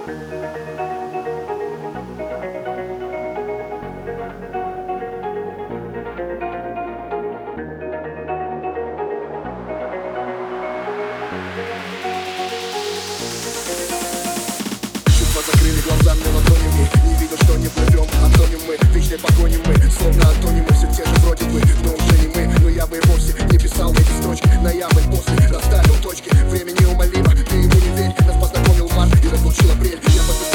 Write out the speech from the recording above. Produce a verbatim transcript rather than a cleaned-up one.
Закрыли глаза мелатонями, не видел, что не плывем, антоним мы, вечной погони мы, словно антонимы, все те же вроде бы, но уже не мы. Но я бы и вовсе не писал эти строчки, ноябрь после расставил точки, время неумолимо, ты ему не верь, нас познакомил март и разлучил апрель. Я подписал